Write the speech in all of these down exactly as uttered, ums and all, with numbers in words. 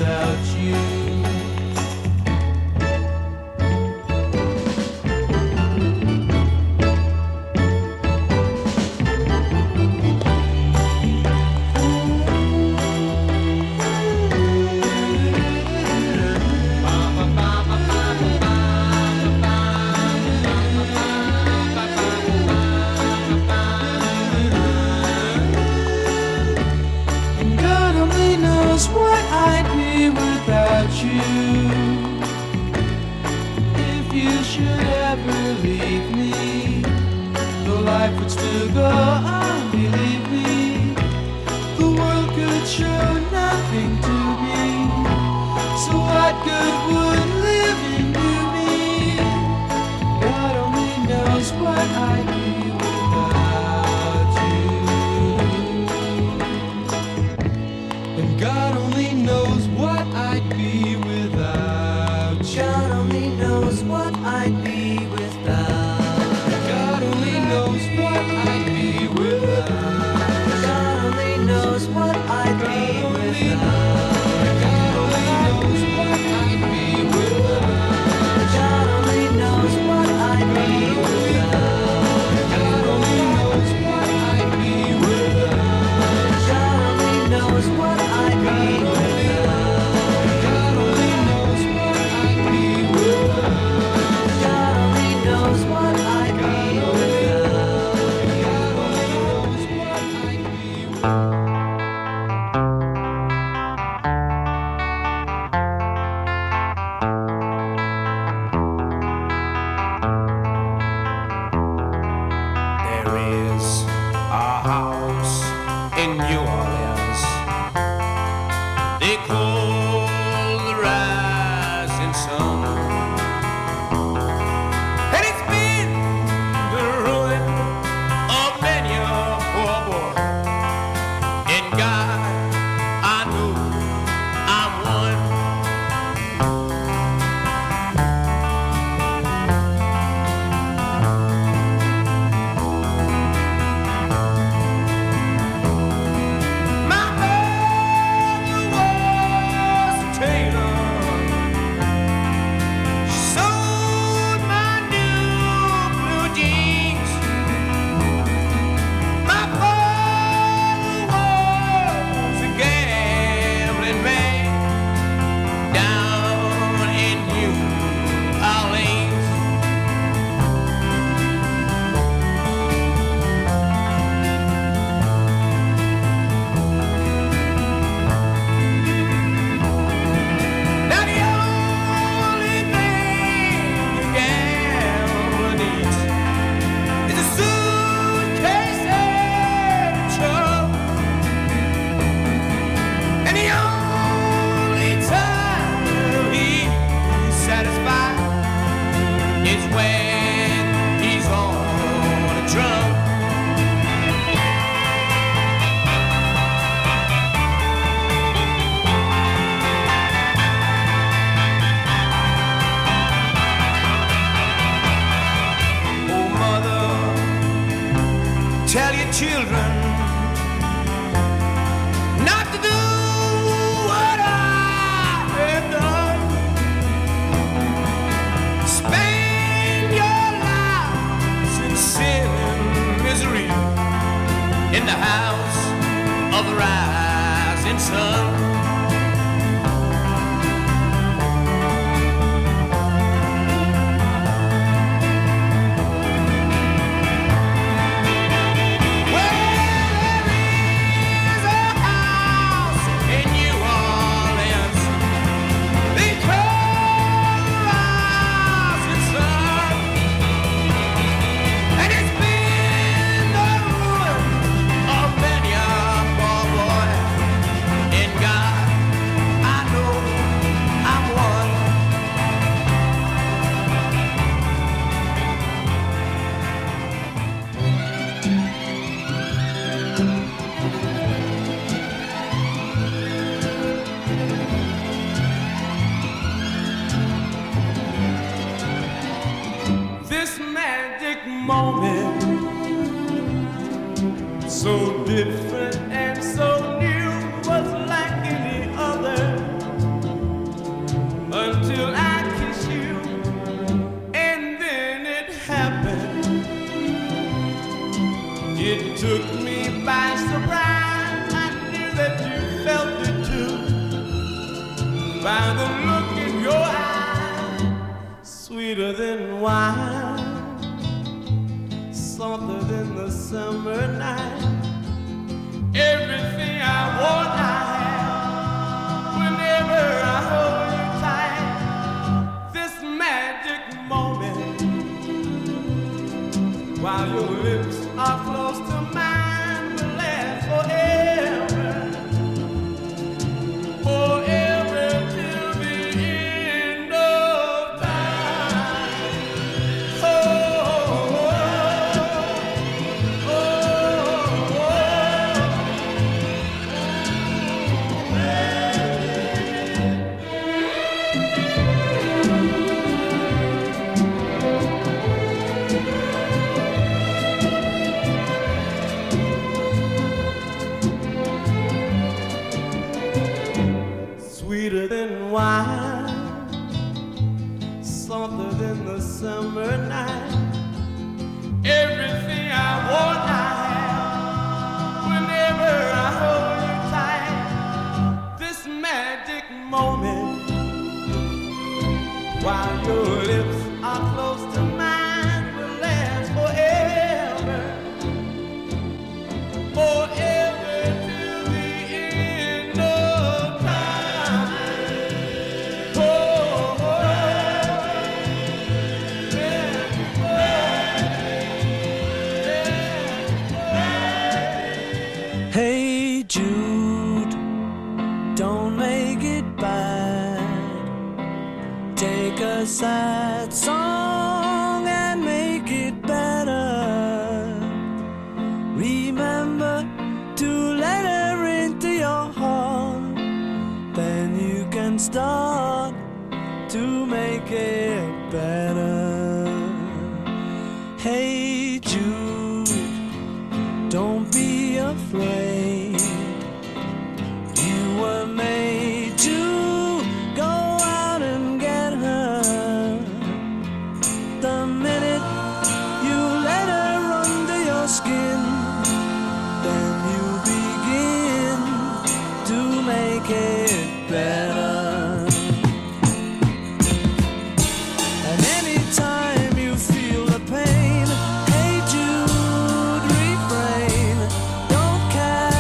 without you. What I'd be without you. If you should ever leave me, the life would still go on, believe me. The world could show nothing to me, so what good would living do me? God only knows what I'd be without you. And God only knows what I'd be without you. God only knows what I'd be without. God only knows what I'd be without. God only knows what I'd be without. God only knows what I'd be without. God only knows what I'd be without. God only knows what I'd be without. God only knows what I'd be without. God only knows what I'd be without. God only knows what I'd be without. God only knows what I'd be without. There is a house in New Orleans they call the rising sun, and it's been the ruin of many a poor boy. And God, I know I'm one. My mother was a tailor. She sewed my new blue jeans. My father was a gambling man down in New Orleans. Now the only thing a gambler needs is a suitcase and a truck, and the only time he's satisfied is when he's on a drum. Oh, mother, tell your children not to do what I have done. Spend your lives in sin and misery in the house of the rising sun. This magic moment, so different and so new, was like any other the look in your eyes, sweeter than wine, softer than the summer night. Everything I want, I have. Whenever I hold you tight, this magic moment, while your lips are close to mine, will last forever. Forever till the end of time. Oh, oh, oh, oh, oh. Sweeter than wine, softer than the summer night. Everything I want, I have. Whenever I hold you tight, this magic moment, while your lips are close to mine, will last forever. Forever till the end of time. Oh, oh, yeah. Hey Jude, don't make it bad. Take a sad song and make it better. Remember to let her into your heart. Then you can start to make it better. Hey Jude, don't be afraid. You were made to go out and get her. The minute you let her under your skin, then you begin to make it better. And anytime you feel the pain, hey Jude, refrain. Don't care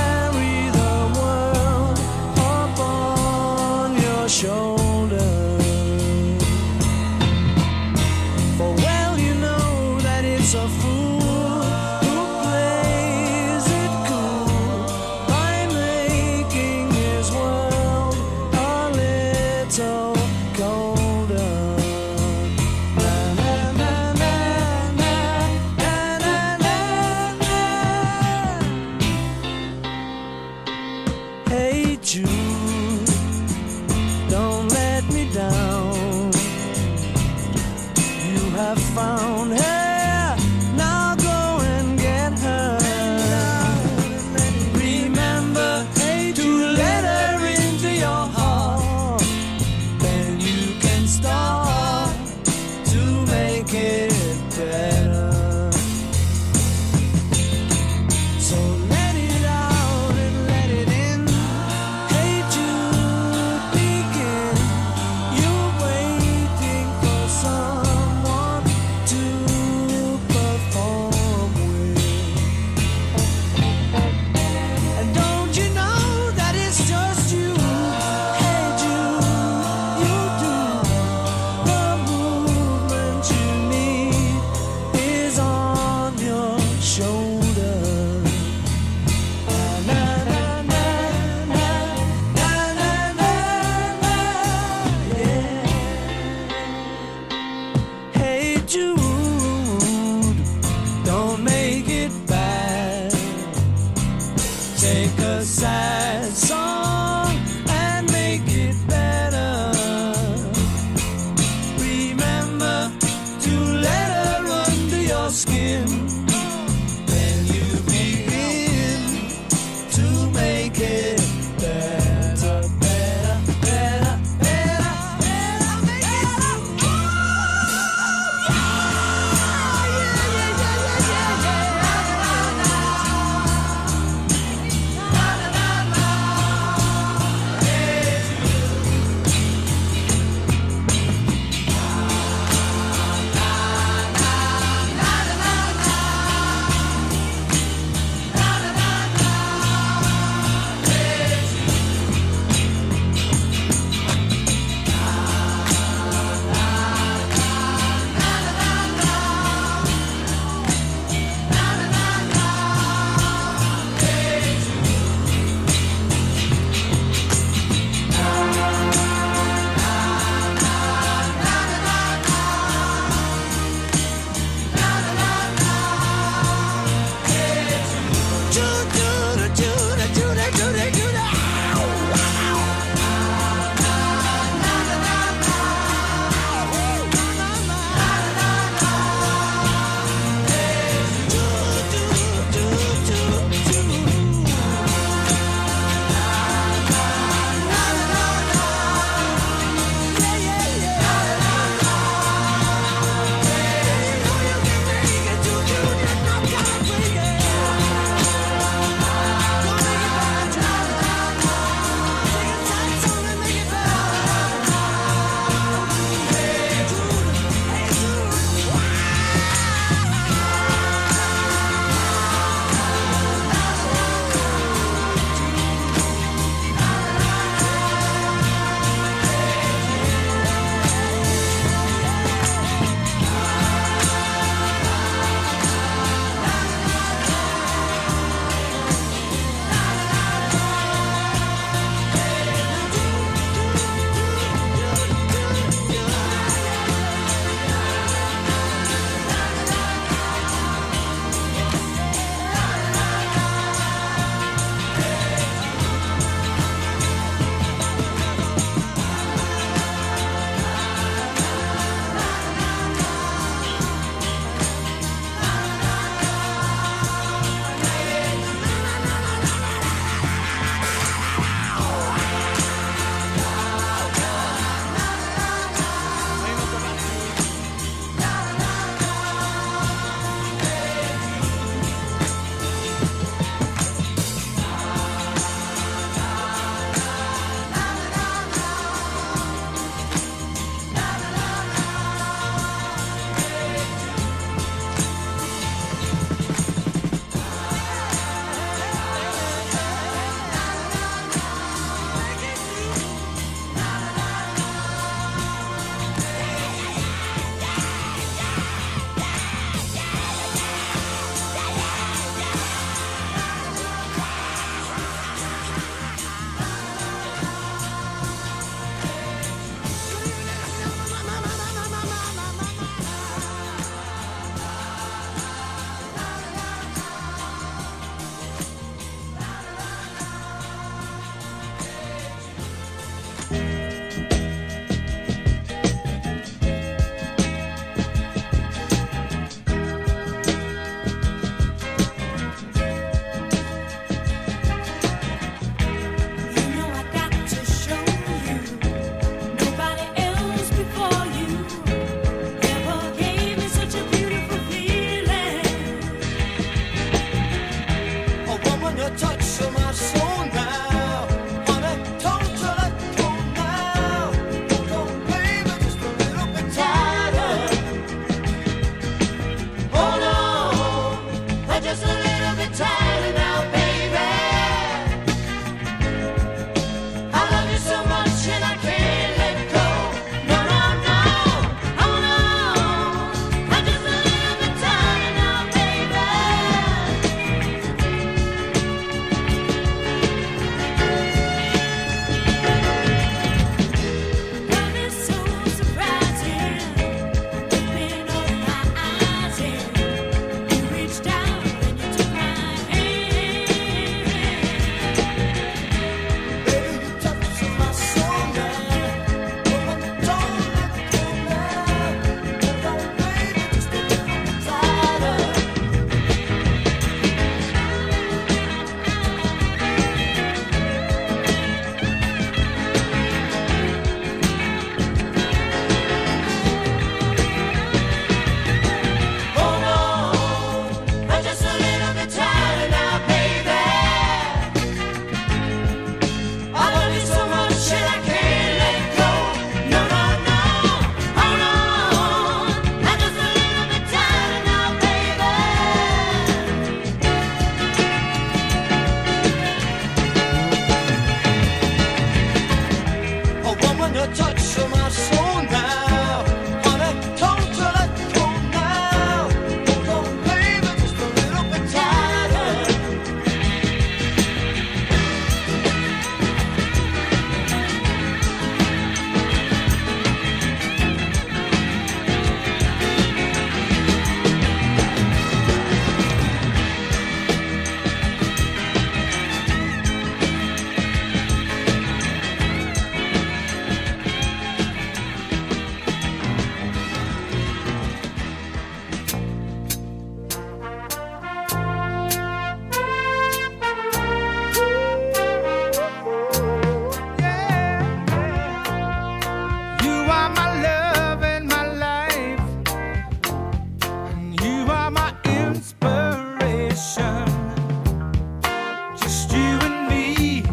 are my love and my life, and you are my inspiration. Just you and me,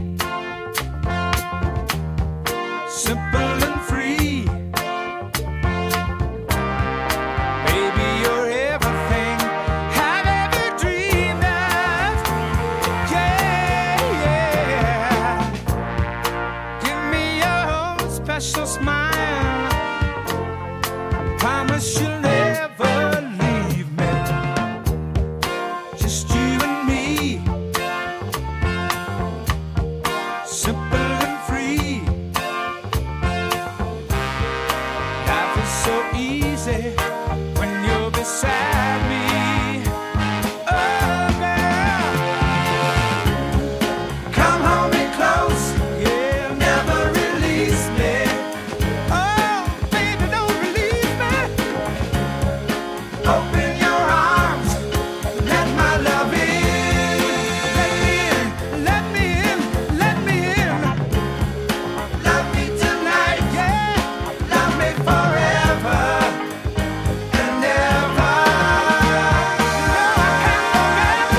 simple and free. Baby, you're everything I've ever dreamed of. Yeah, yeah. Give me your own special smile. Promise you'll never leave me. Just you and me, simple and free. Life is so easy when you're beside me. Oh, girl, come hold me close. Yeah, never release me. Oh, baby, don't release me. Open your arms, let my love in. Let me in, let me in, let me in. Love me tonight, yeah. Love me forever and ever. No, I can't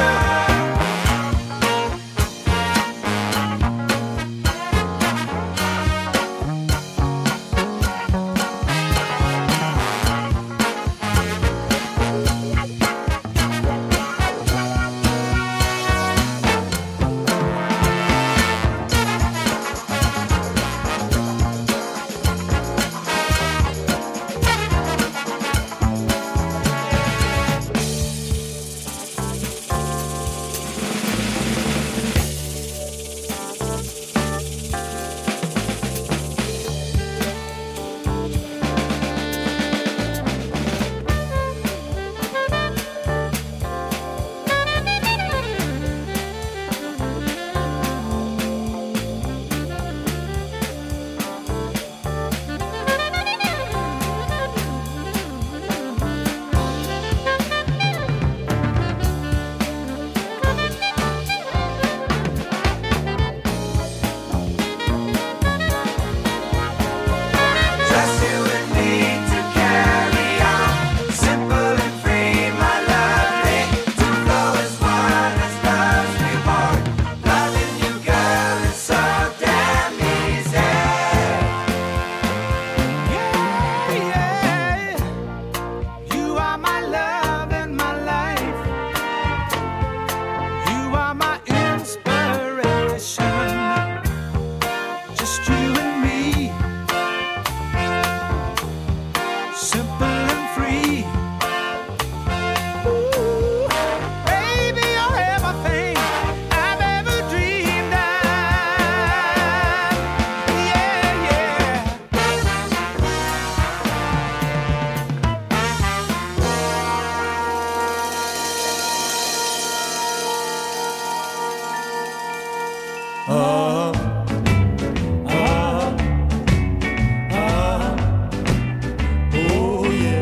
just you and me to carry on, simple and free, my lovely, to flow as one as love's reborn. Loving you, girl, is so damn easy. Yeah, yeah. You are my love and my life. You are my inspiration. Just you and me, simple and free. Ooh, baby, you're everything I've ever dreamed of. Yeah, yeah. Oh, oh, oh, oh, yeah.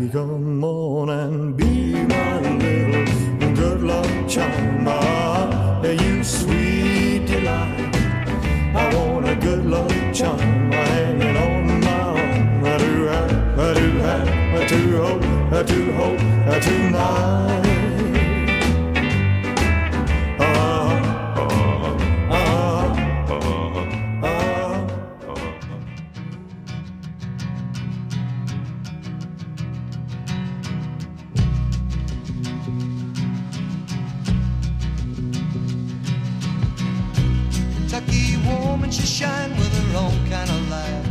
come on and be my little good luck charm. Ah, you sweet delight. I want a good luck charm hanging on my arm. I do have, I do have, I do hope, I do hope, I tonight. She shine with her own kind of light.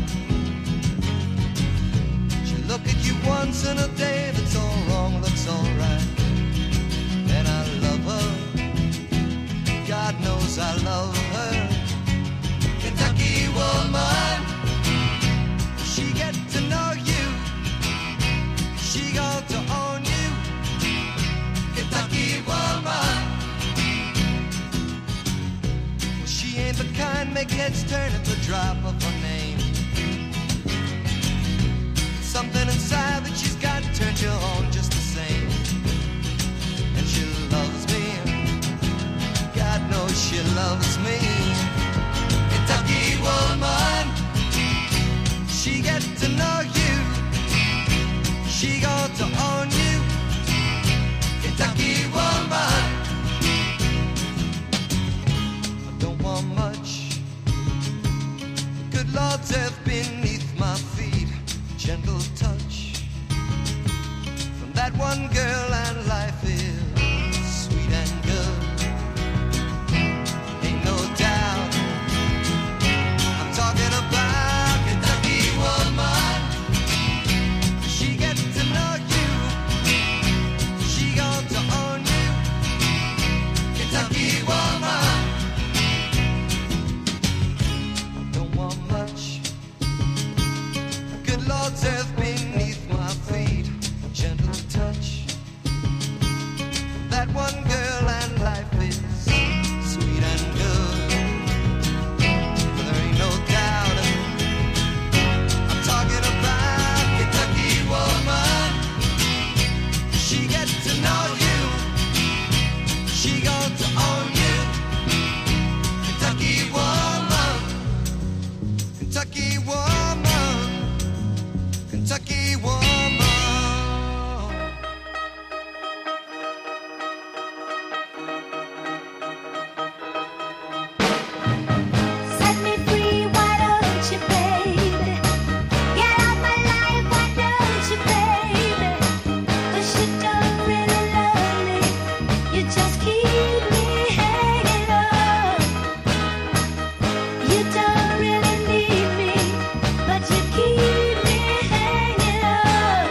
She look at you once in a day. That's all wrong, looks all right. And I love her. God knows I love her. Kentucky woman. She get to know you. She got to own you. Kentucky woman. She ain't the kind make heads turn at the drop of her name. Something inside that she's got turns you on just the same. And she loves me. God knows she loves me. Kentucky woman. She get to know you. She got to own you. Kentucky woman. Much good Lord's earth beneath my feet, gentle touch from that one girl, and life is sweet and good. Ain't no doubt I'm talking about Kentucky woman. She gets to know you. She got to own you. Kentucky woman. Lord's earth beneath my feet, gentle touch. That one girl, and life is sweet and good. There ain't no doubt I'm talking about Kentucky woman. She gets to know you. She got to own you. Kentucky woman. Kentucky woman. Kentucky woman. Set me free, why don't you, baby? Get out my life, why don't you, baby? 'Cause you don't really love me. You just keep me hanging on. You don't really need me, but you keep me hanging on.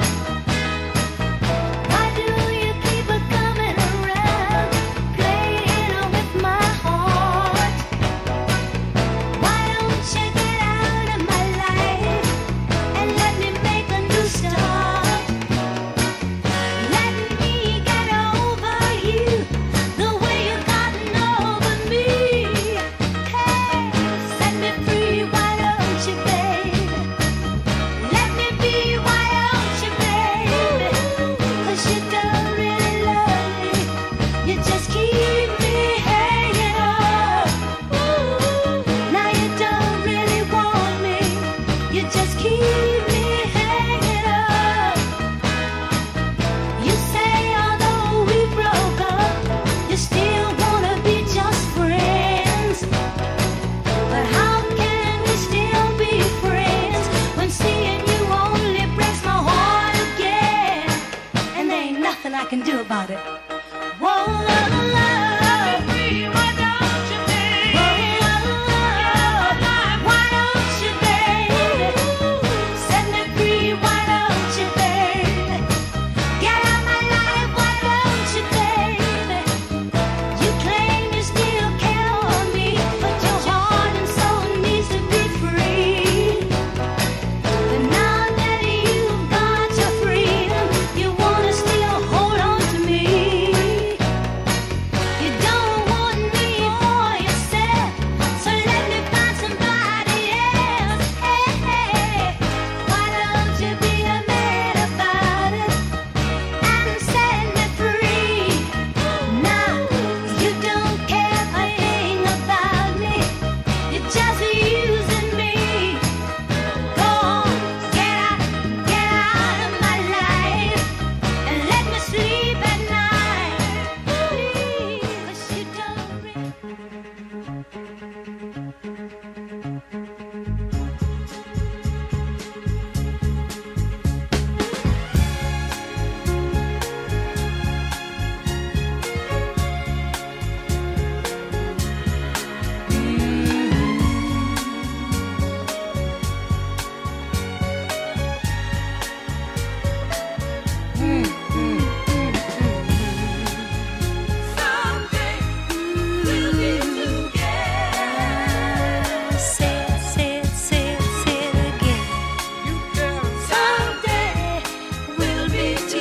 Why do you keep on coming around, playing with my heart? Why don't you get out of my life and let me make a new start? Let me get over you the way you've gotten over me. Hey, set me free, why don't you, baby? Let me be, why don't you, baby? 'Cause you don't really love me. You just keep me hanging on. Now you don't really want me. You just keep me hanging on. You say although we broke up, you still wanna be just friends. But how can we still be friends when seeing you only breaks my heart again? And there ain't nothing I can do about it. Whoa, love, love. Why don't you, baby? Why don't you, baby? Set me free, why don't you, baby? Get out my life, why don't you, baby? You claim you still care for me, but your heart and soul needs to be free. But now that you've got your freedom, you wanna still hold on to me.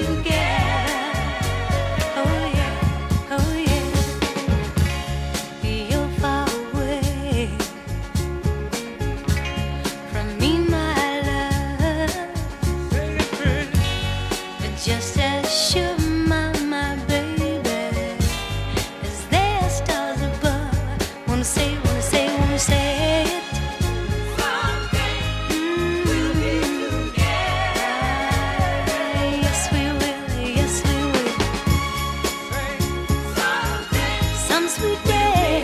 together. Oh yeah, oh yeah. You're far away from me, my love. But just as sure, my, my baby, as there are stars above. Wanna say, wanna say, wanna say it. Yes, we will, yes, we will. Some sweet day.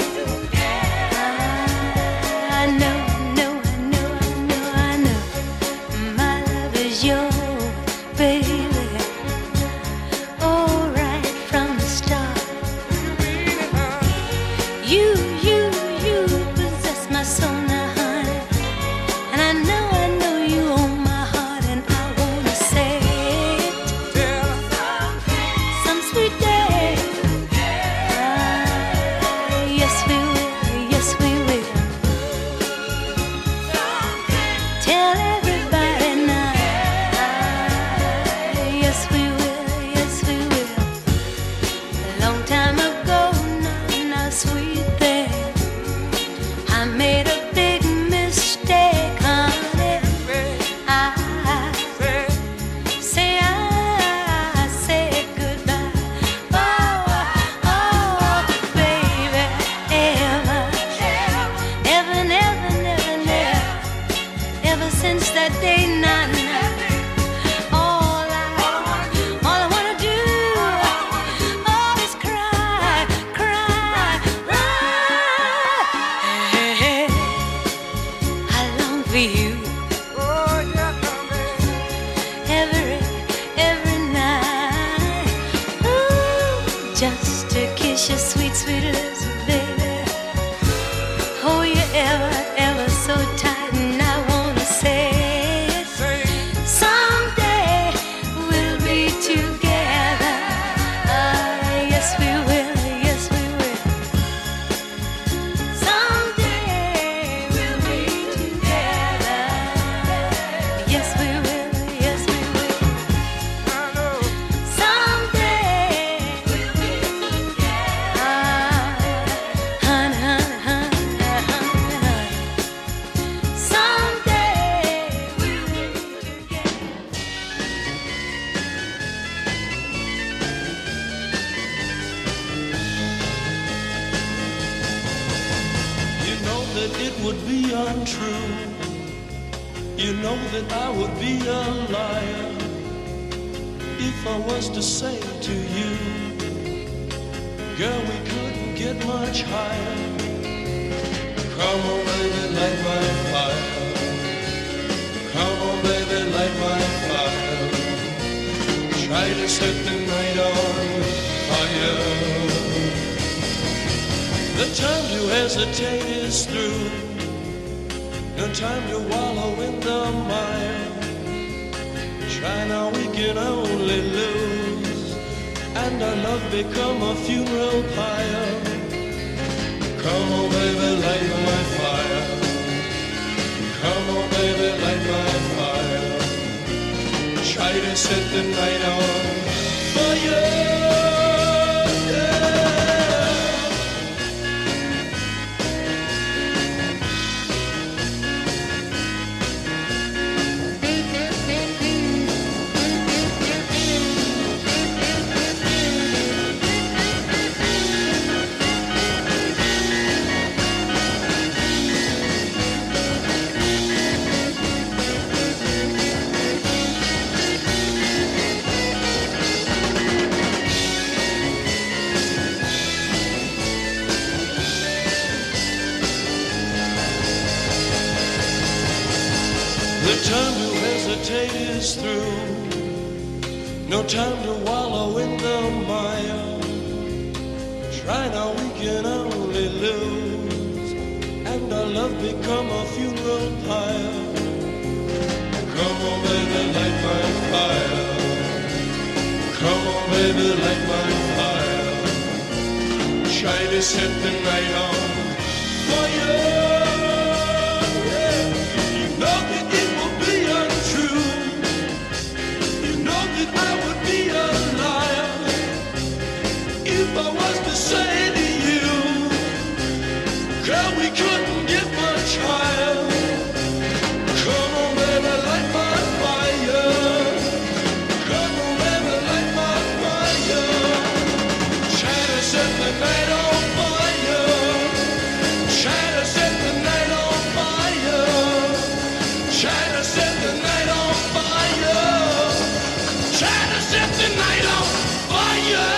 I know, I know, I know, I know, I know. My love is your baby. Oh, right from the start. You, you, you possess my soul now, honey. And I know, I know you own my heart, and I wanna say it. Some sweet day. Ah, yes, we will, yes, we will. Tell everybody now. Ah, yes, we will, yes, we will. A long time ago, now, now, sweet thing, I made a big mistake, honey. I say I said goodbye. Oh, oh, baby, ever, ever, never, never, never, ever since that day, nah, nah. All I, all I wanna do, oh, is cry, cry, cry. I long for you every, every night. Ooh, just to kiss your sweet, sweet lips, baby. Oh, you're ever, ever so tight, and I wanna say it. Someday we'll be together. Ah, yes, we will, yes, we will. Someday we'll be together. Yes, we will, yes, we will. Someday we'll be together. Ah, honey, honey, honey, honey, honey. Someday we'll be together. You know that it would be untrue. You know that I would be a liar if I was to say to you, girl, we couldn't get much higher. Come on, baby, light my fire. Come on, baby, light my fire. Try to set the night on fire. The time to hesitate is through. No time to wallow in the mire. Try now, we can only lose, and our love become a funeral pyre. Come on, baby, light my fire. Come on, baby, light my fire. Try to set the night on fire. The time to hesitate is through. No time to wallow in the mire. Try now, we can only lose, and our love become a funeral pyre. Come on, baby, light my fire. Come on, baby, light my fire. Try to set the night on fire. You know that it will be untrue. You know that I would be a the night on fire.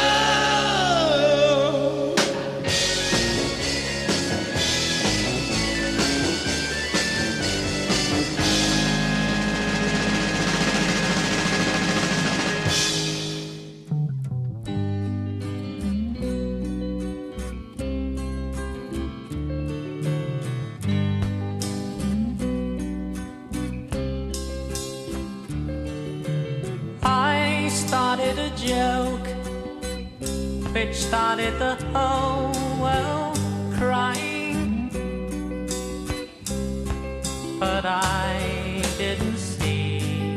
I started a joke which started the whole world crying, but I didn't see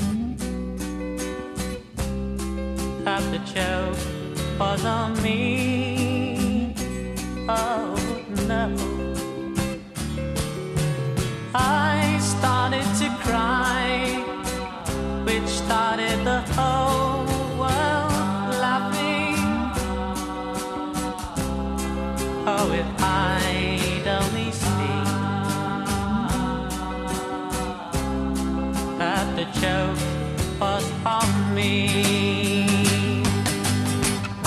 that the joke was on me. Oh no, I started to cry, which started the whole world laughing. Oh, if I'd only seen that the joke was on me. I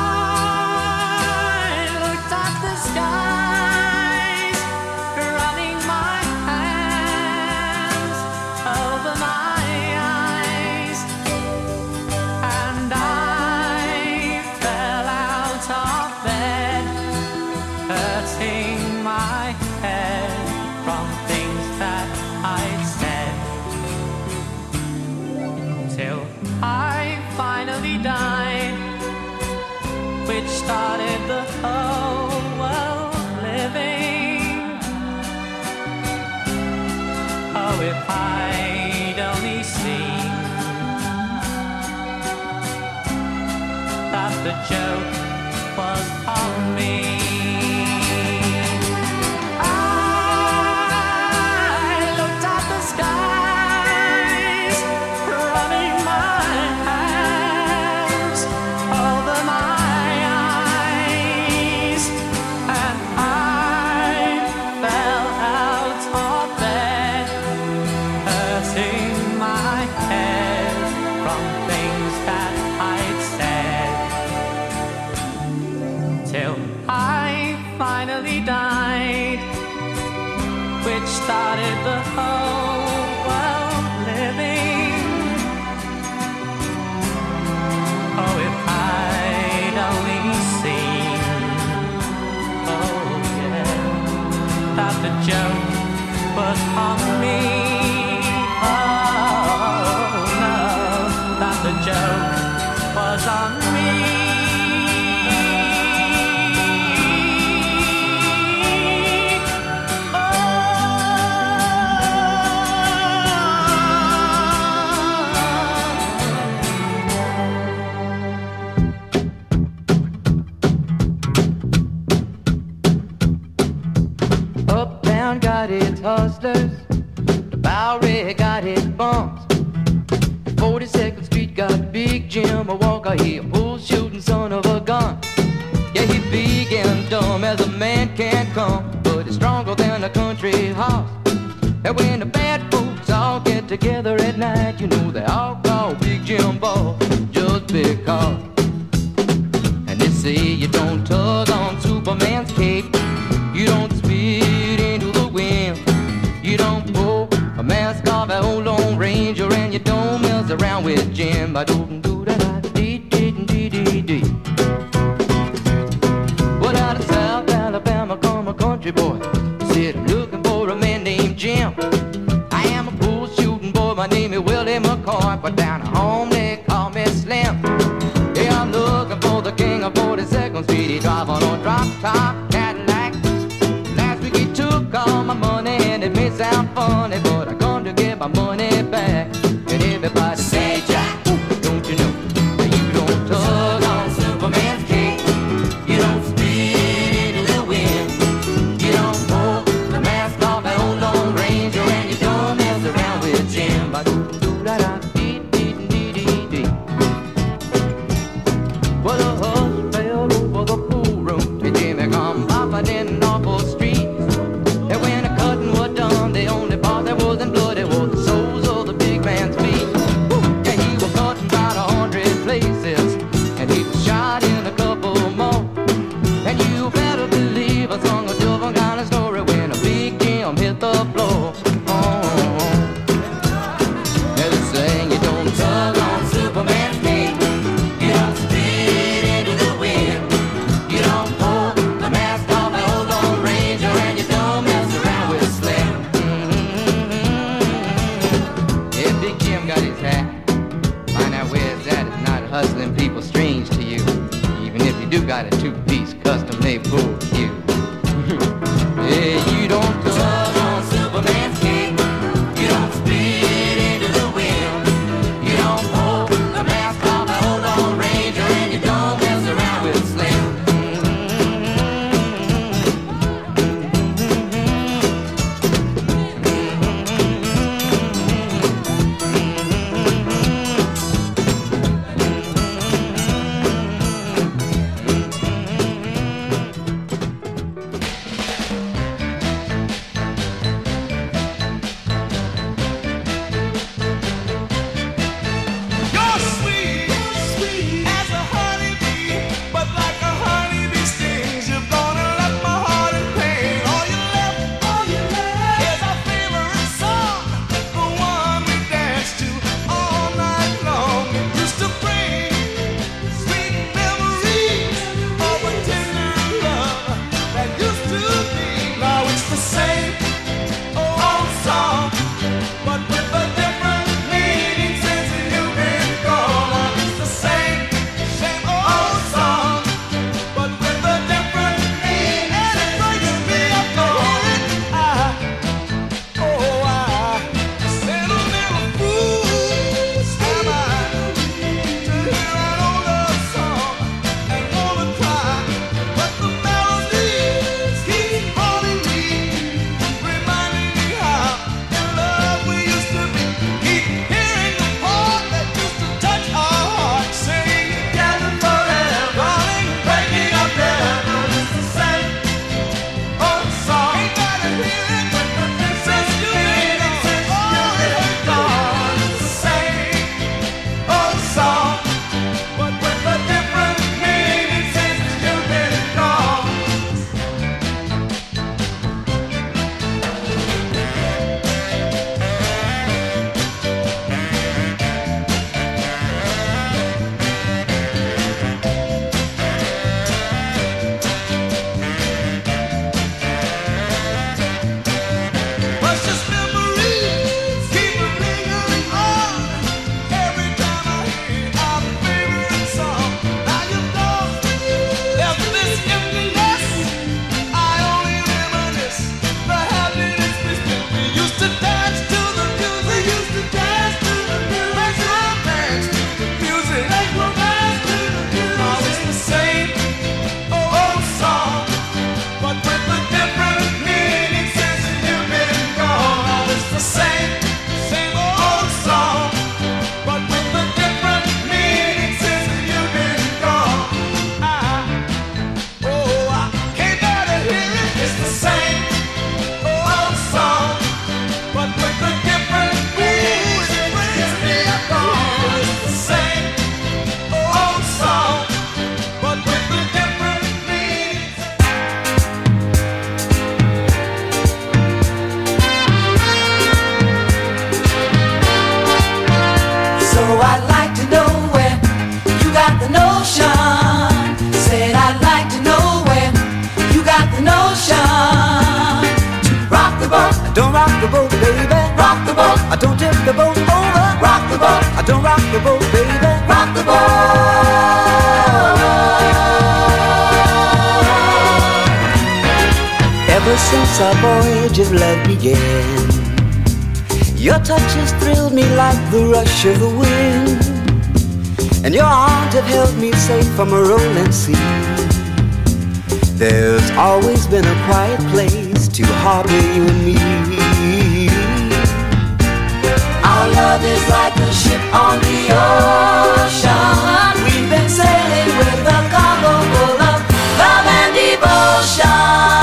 looked at the skies, running my hands over my eyes, and I fell out of bed, hurting my head from things that I'd said, till I finally died, which started the whole world living. Oh, if I'd only seen that the joke was on me. I looked at the skies, running my hands over my eyes, and I fell out of bed, hurting my head from things that I'd said, till I finally died, which started the whole world living. Oh, if I'd only seen, oh yeah, that the joke was on me. Oh no, that the joke was on me. Uptown got its hustlers, the Bowery got its bums. forty-second Street got Big Jim, a Walker, he a bull shooting son of a gun. Yeah, he big and dumb as a man can come, but he's stronger than a country horse. And when the bad folks all get together at night, you know they all call Big Jim Ball just because. And they say you don't tug on Superman's cape, you don't spit into the wind, you don't pull a mask off an old Lone Ranger, and you don't mess around with Jim. I don't do that. Dee dee dee dee dee. Well, out of South Alabama come a country boy, said I'm looking for a man named Jim. I am a bull shooting boy, my name is Willie McCoy, but down at home they call me Slim. Yeah, I'm looking for the king of forty-second Street. He driving on drop top Cadillac. Last week he took all my money, and it may sound funny, but I come to get my money back. And everybody say, Jack, don't you know hustling people strange to you, even if you do got a two-piece custom-made pool cue. Yeah, you don't tug on Superman's cape, you don't spit into the wind, you don't pull the mask off a hold on Ranger, and you don't mess around with Slim. You're sweet, sweet as a honeybee, but like a honeybee stings, you're gonna left my heart in pain. All you left, all you left is our favorite song, the one we dance to all night long. It used to bring sweet memories of a tender love that used to be. Now it's the same old song, but with a different meaning since you've been gone. Now it's the same, same old song, but with a different meaning. And it breaks me up to hear it. I, oh, I, sentimental fool am I to hear an old love song and wanna cry, but the melodies keep haunting me, reminding me how in love we used to be. Keep hearing the part that used to touch our hearts, singing together forever, darling, breaking up never. It's the same old song. Ain't gotta hear it since you've been since you've been gone. It's the same old song, but with a different meaning since you've been gone. Precious memories keep lingering on every time I hear our favorite song. Now you've gone, left this emptiness. I only reminisce the happiness we spent. We used to dance to the music. We used to dance to the music. Make romance to the music. Make romance to the music. Now it's the same old song, but with a different meaning since you've been gone. Now it's the same, same old song, but with a different meaning since you've been gone. I, oh, I can't bear to hear it. It's the same old song, but with a different meaning since you've been gone. It's the same old song, but with a different meaning. So I'd like to know where you got the notion. Said I'd like to know where you got the notion to rock the boat. I don't rock the boat, baby. Rock the boat. I don't tip the boat over. Rock the boat. I don't rock the boat, baby. Rock the boat. Ever since our voyage of love began, your touch has thrilled me like the rush of the wind, and your arms have held me safe from a rolling sea. There's always been a quiet place to harbor you and me. Our love is like a ship on the ocean. We've been sailing with a cargo full of love and devotion.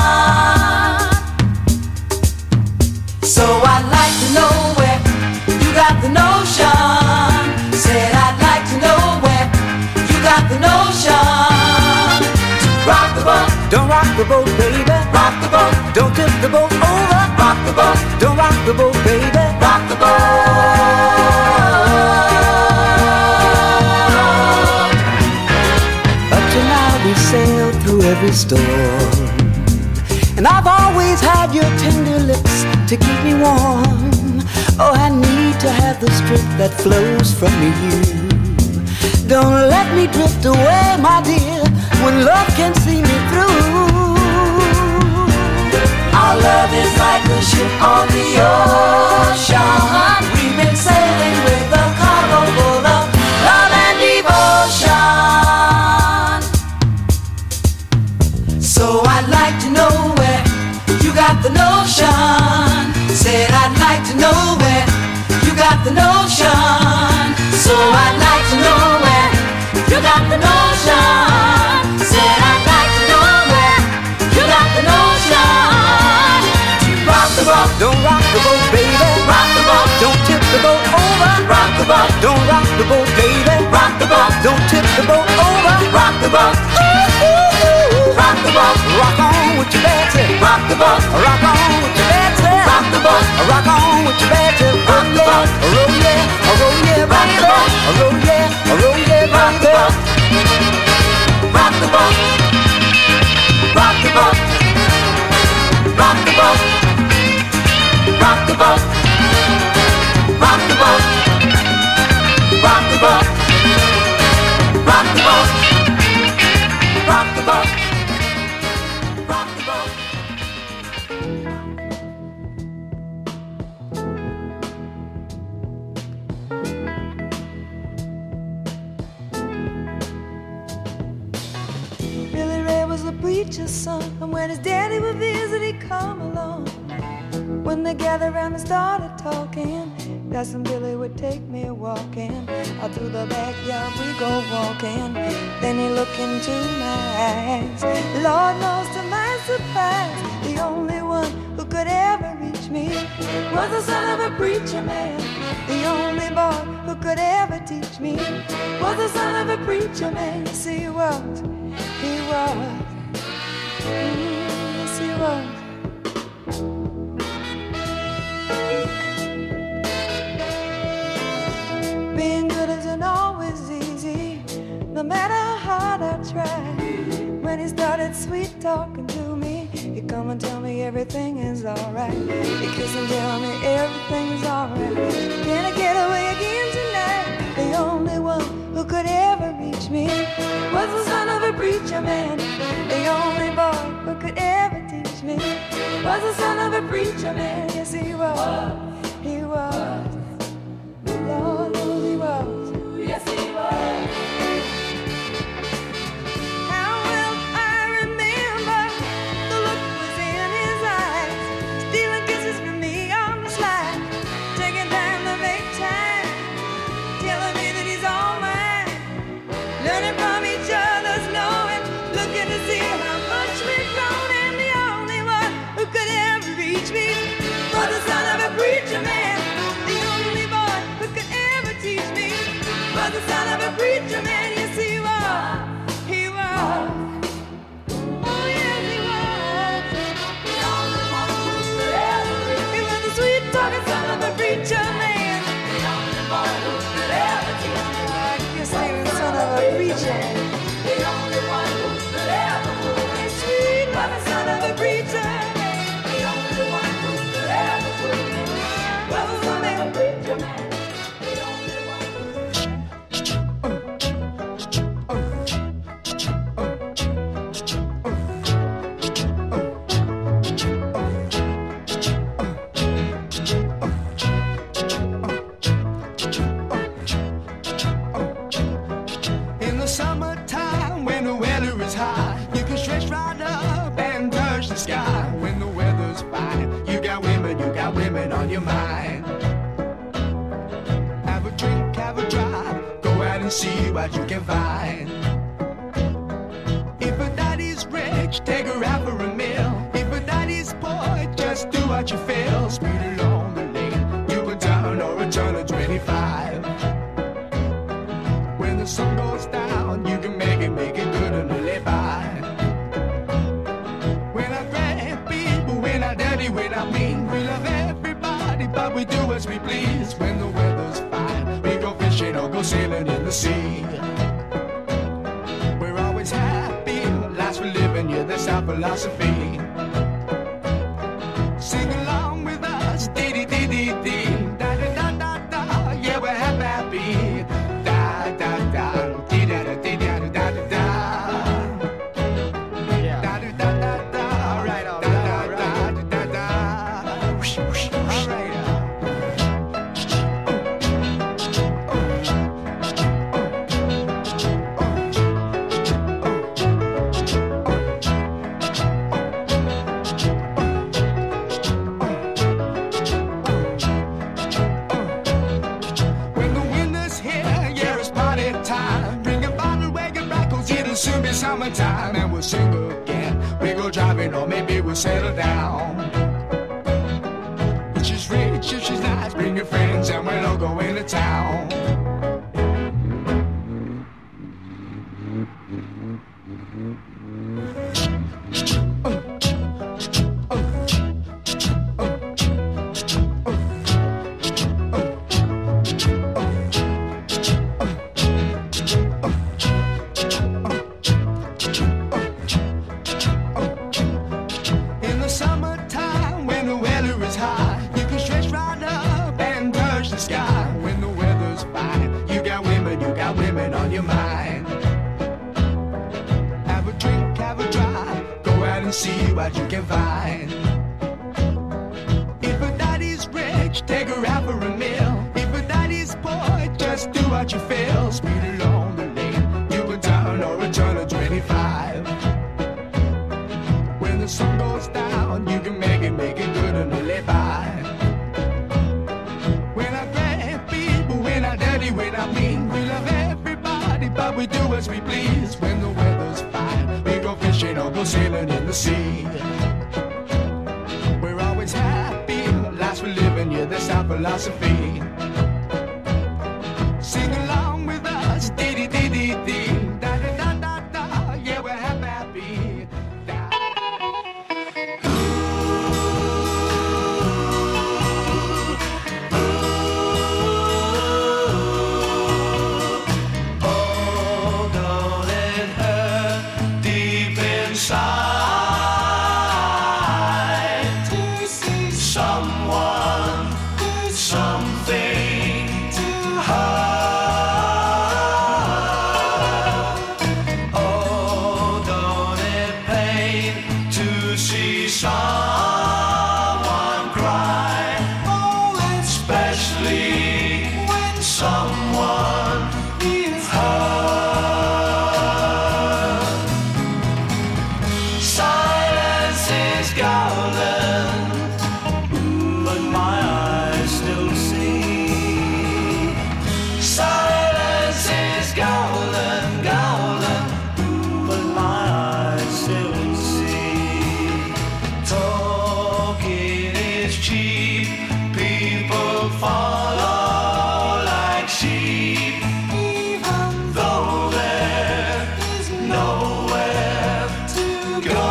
So I'd like to know where you got the notion. Said I'd like to know where you got the notion to rock the boat. Don't rock the boat, baby. Rock the boat. Don't tip the boat over. Rock the boat. Don't rock the boat, baby. Rock the boat. Up to now we sailed through every storm, and I've always had your tender lips to keep me warm. Oh, I need to have the strength that flows from you. Don't let me drift away, my dear, when love can see me through. Our love is like a ship on the ocean. We've been sailing with a cargo full of love and devotion. So I'd like to know where you got the notion. Said I'd like to know where you got the notion. So I'd like to know where you got the notion. Said I'd like to know where you got the notion. Rock the boat, don't rock the boat, baby. Rock the boat, don't tip the boat over. Rock the boat, don't rock the boat, baby. Rock the boat, don't tip the boat over. Rock the boat, ooh, ooh, ooh. Rock the boat, rock on with your bad tip. Rock the boat, rock on with your bad tip. Rock the boat, rock on with your bad tip. Rock the boat, roll yeah, roll yeah, rock the boat, roll yeah, roll yeah, rock the boat. Rock the boat, rock the boat, rock the boat, rock the boat, rock the boat, rock the boat, rock the boat, rock the boat, rock the boat. Billy Ray was a preacher's son, and when his daddy would visit, he'd come along. When they gathered around and started talking, Cousin Billy would take me walking. Out through the backyard we go walking. Then he looked into my eyes. Lord knows to my surprise, the only one who could ever reach me was the son of a preacher man. The only boy who could ever teach me was the son of a preacher man. Yes, he was. He was. Mm, yes, he was. Being good isn't always easy, no matter how hard I try. When he started sweet talking to me, he'd come and tell me everything is alright. He'd kiss and tell me everything's alright. Can I get away again tonight? The only one who could ever reach me was the son of a preacher man. The only boy who could ever teach me was the son of a preacher man. Yes, he was. He was. Lord knows he was. Yes, he was. How well I remember the look was in his eyes, stealing kisses from me on the slide, taking time to make time, telling me that he's all mine, learning from each other's knowing, looking to see how much we've grown, and the only one who could ever reach me was the son of a preacher man. The only boy who could ever teach me was the son of a preacher man. Yes, he was. He was. Oh, yes, he was. The only one who could ever reach me. He was the sweet talking son of a preacher man. The only boy who could ever teach me. I guess he was the son of a preacher. The only one who could ever move me sweet was the son of a preacher man. The only one who could ever move me was the son of a preacher man. The only one who In the summertime, when the weather is high, you can stretch right up and touch the sky. When the weather's fine, you got women, you got women on your mind. Have a drink, have a drive, go out and see what you can find. If a daddy's rich, take her out for a meal. If a daddy's poor, just do what you feel. Speed along the lane, you can turn or a turn of twenty-five. When the sun goes down, you can make it, make it good and live by. When I grab people, when I dirty, when I mean, we love everybody, but we do as we please. When the weather's fine, we go fishing or go sailing in the sea. We're always happy, life's for living, yeah, that's our philosophy. Sing along with us, dee dee dee dee dee, da da da da da, yeah, we're happy, happy, da da da. summertime and we'll sing again. We go driving or maybe we'll settle down. If she's rich, if she's nice, bring your friends and we'll all go into town. In the summertime when the weather is high, you can stretch right up and touch the sky. When the weather's fine, you got women, you got women on your mind. Have a drink, have a drive, go out and see what you can find. If a daddy's rich, take her out for a meal. If a daddy's poor, just do what you feel. Speed along the lane, you can turn or a turn of twenty-five. When the sun goes down, you can make it, make it good and live by. We're not great people, we're not dirty, we're not mean. We love everybody, but we do as we please. When the weather's fine, we go fishing or go sailing in the sea. We're always happy, lives we're living, yeah, that's our philosophy. Sing along with us, dee dee dee dee dee, da da da da da, yeah, we're happy, happy. Da. Oh, don't it hurt deep inside to see someone, something to hurt? Oh, don't it pain to see someone cry? Oh, especially when someone is hurt. Silence is golden, but my eyes still see. Silence is golden, golden, but my eyes still see. Talking is cheap, people follow like sheep, even though there is nowhere to go.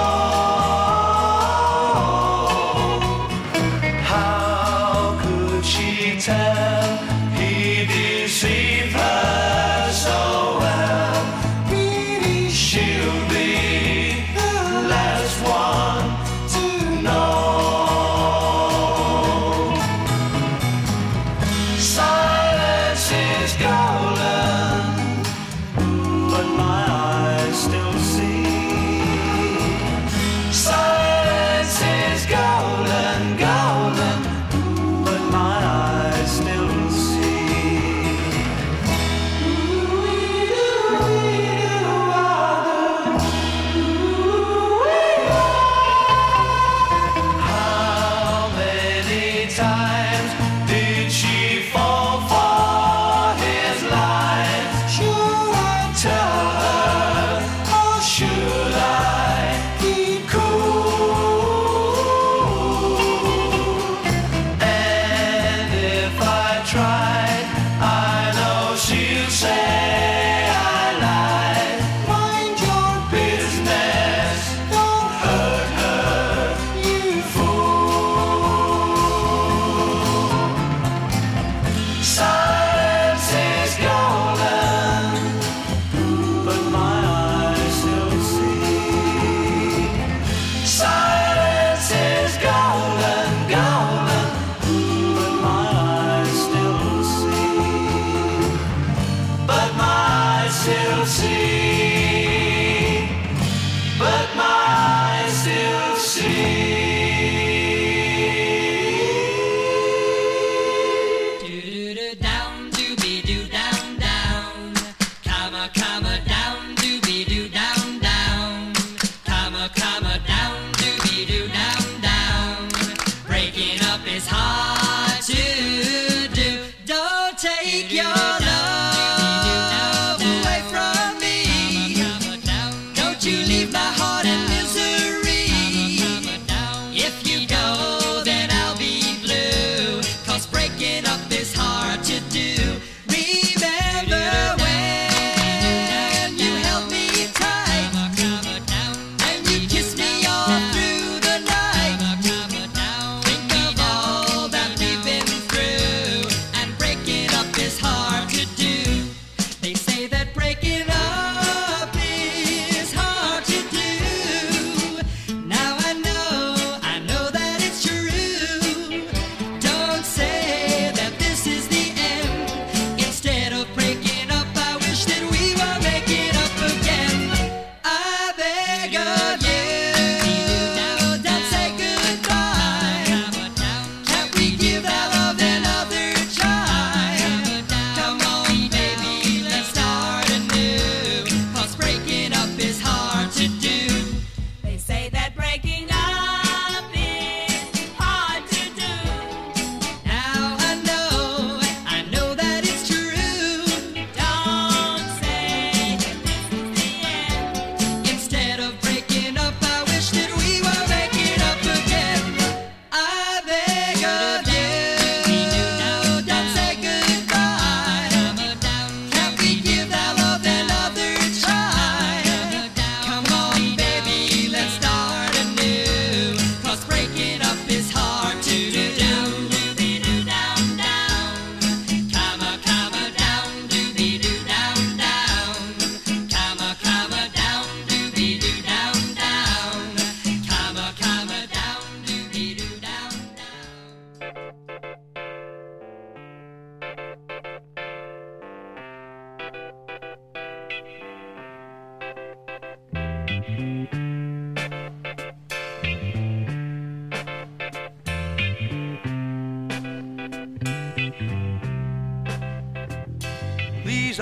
How could she tell he deceived her so well? Really, she'll be the last one to know. Silence is golden, but my eyes still see. Silence is golden, golden, but my eyes still see. How many times did she fall for his lies? Should I tell her or should I keep cool? And if I tried, I know she'll say I lied. Mind your business, don't hurt her, you fool. Silence is golden, but my eyes still see. Silence is golden, golden, but my eyes still see. But my eyes still see. But my eyes still see. Do-do-do, down, dooby-doo, down, down. Comma, comma, down, dooby-doo, down, down. Comma, comma, down, dooby-doo, down, down. Breaking up is hard to do. Don't take your love away from me.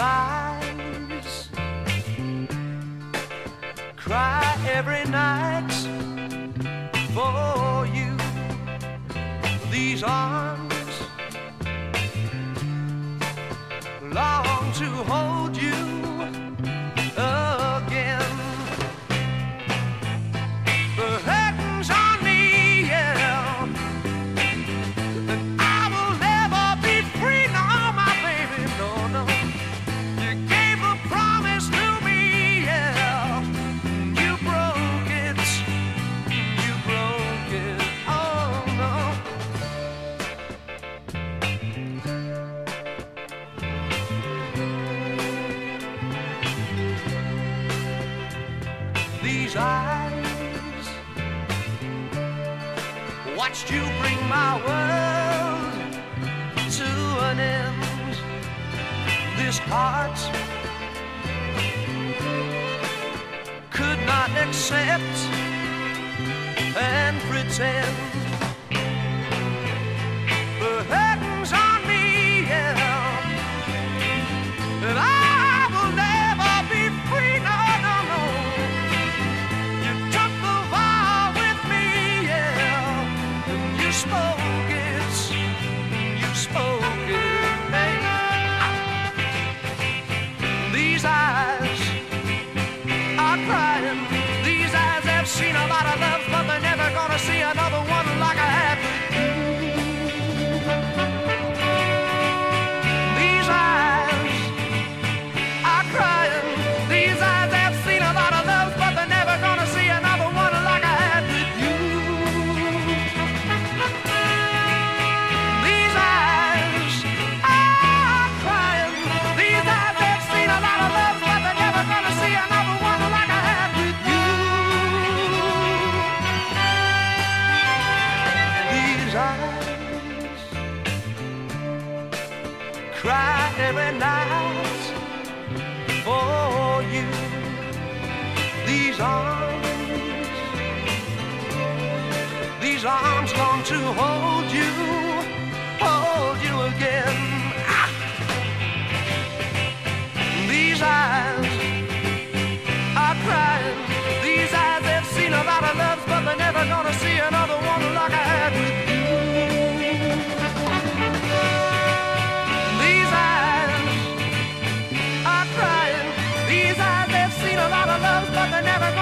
eyes cry every night for you. These arms long to hold you again. The curtains on me, yeah, and I will never be free, no, my baby, no, no. You gave a promise to me, yeah, you broke it, you broke it, oh no. These eyes watched you bring my world to an end. This heart could not accept and pretend. The curtains on me, yeah, and I will never be free, no, no, no. You took the vow with me, yeah, and you spoke it, you spoke it, hey. These eyes are crying, these eyes have seen a lot of love, but they're never gonna see another one like I had with you. These eyes are crying, these eyes have seen a lot of love, but they're never gonna see another one like I had with you. These eyes are crying, these eyes have seen a lot of love, but they're never gonna see another one like I had with you. These eyes cry every night for you. These arms, these arms long to hold you, hold you again. Ah. These eyes are crying, these eyes have seen a lot of love, but they're never gonna see another one like I had with you. These eyes are crying, these eyes have seen a lot of love, but they're never gonna